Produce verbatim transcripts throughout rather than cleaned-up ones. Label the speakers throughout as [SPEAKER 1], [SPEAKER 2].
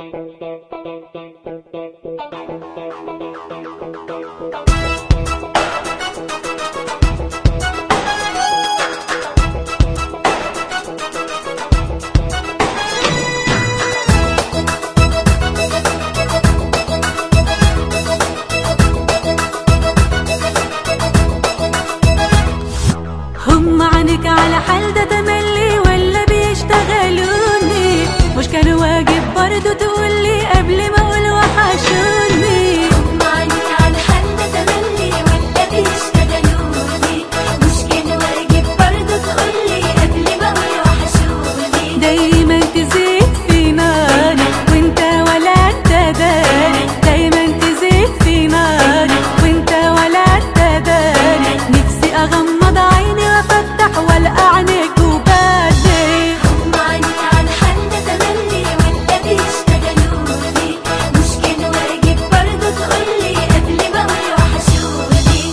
[SPEAKER 1] هم عنك على حال ده تملي ولا بيشتغلوني؟ مش كان واجب برضو تقولي قبل ما اقول وحشوني؟
[SPEAKER 2] هم عنك على حال ده تملي ولا بيشتغلوني؟ مش كان واجب برضو تقولي قبل ما اقول وحشوني؟
[SPEAKER 1] دايما تزيد في ناري وانت ولا انت داري، دايما تزيد في ناري وانت ولا انت داري. نفسي اغمض عيني وافتح والقى عينيك وبادي.
[SPEAKER 2] هم عنك على حال ده تملي ولا بيشتغلوني؟ مش كان واجب برضو تقولي قبل ما اقول وحشوني؟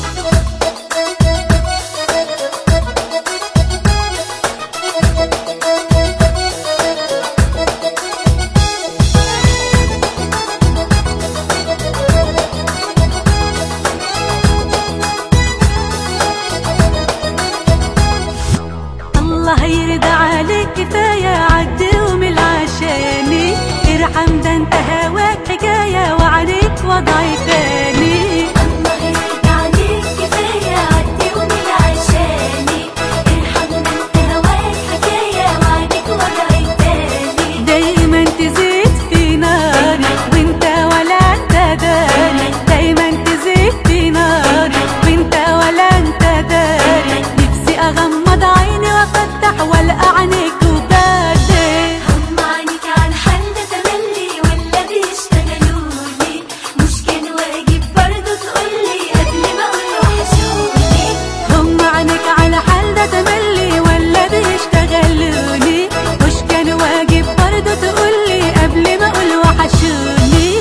[SPEAKER 1] الله يرضى عليك كفاية عدي ومل عشاني، ارحم ده انت هواك حكاية وعليك وضعي تاني.
[SPEAKER 2] الله يرضى عليك كفاية عدي ومل عشاني، ارحم ده انت هواك حكاية وعليك وضعي تاني.
[SPEAKER 1] دايما تزيد في ناري وانت ولا انت داري، دايما تزيد في ناري وانت ولا انت داري. نفسي اغمض عيني وافتح والقى عينيك وبادي.
[SPEAKER 2] هم عنك على حال ده تملي ولا بيشتغلوني؟ مش كان واجب برضو تقولي قبل ما اقول وحشوني؟
[SPEAKER 1] هم عنك على حال ده تملي ولا بيشتغلوني؟ مش كان واجب برضه تقولي قبل ما اقول وحشوني؟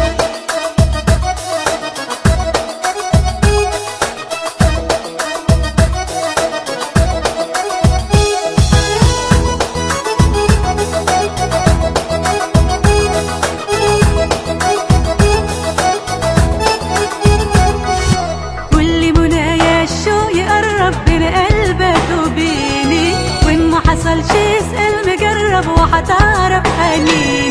[SPEAKER 1] كل منايا الشوق يقرب بين قلبك وبيني، وإن ما حصلش اسأل مجرب وهتعرف حنيني.